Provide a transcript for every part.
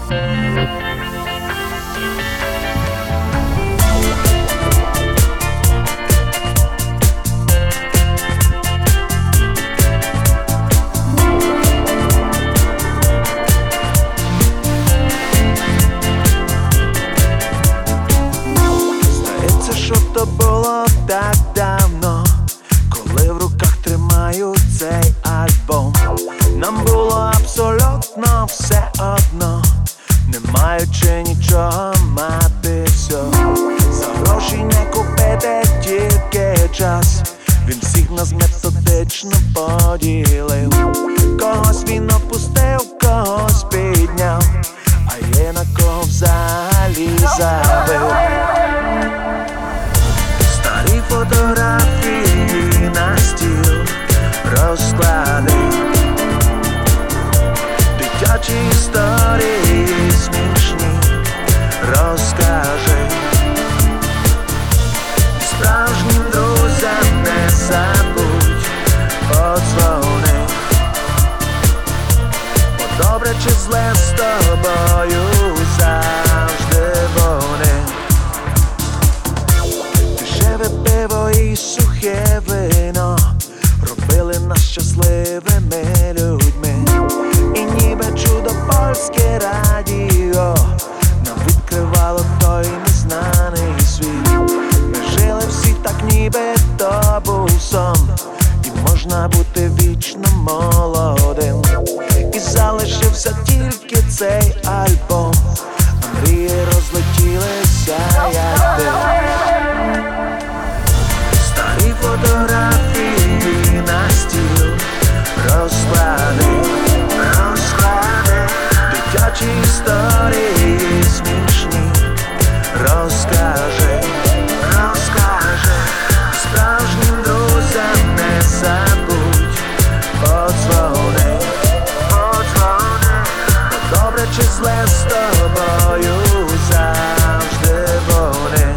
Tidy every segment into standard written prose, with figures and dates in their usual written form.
То було так давно, коли в руках тримаю цей альбом. Нам було абсолютно все одно, не маючи нічого, мати все. За гроші не купити, тільки час. Він всіх нас методично поділив. Когось він опустив, когось підняв, а є на кого взагалі забив. Старі фотографії на стіл розклади, дитячі історії смішні розкажи. Справжнім друзям не забудь подзвони, бо добре чи зле з тобою завжди вони. Пиво і сухе вино робили нас щасливими людьми. І ніби чудо польське радіо нам відкривало той незнаний світ. Ми жили всі так, ніби то був сон, і можна бути вічно молодим. І залишився тільки цей альбом, а мрії розлетілися як дим. Старі фотографії на стіл розклади, дитячі історії смішні розкажи. Справжнім друзям не забудь подзвони, бо добре чи зле з тобою завжди вони.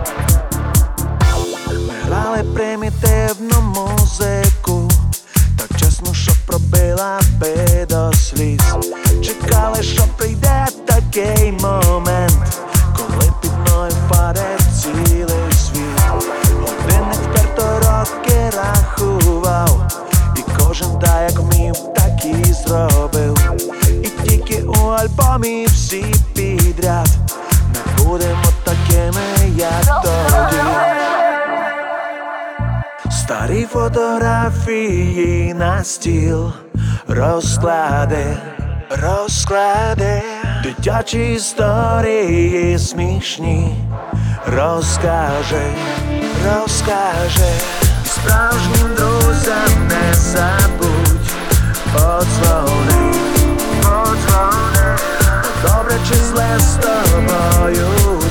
Примітивну музику, так чесно, що пробила би до сліз. Чекали, що прийде такий момент, коли під мною впаде цілий світ. Годинник вперто роки рахував, і кожен так як вмів, так і зробив. І тільки у альбомі всі підряд ми будемо такими, як тоді. Старі фотографії на стіл розклади, дитячі історії смішні розкажи. Справжнім друзям не забудь подзвони, бо добре чи зле з тобою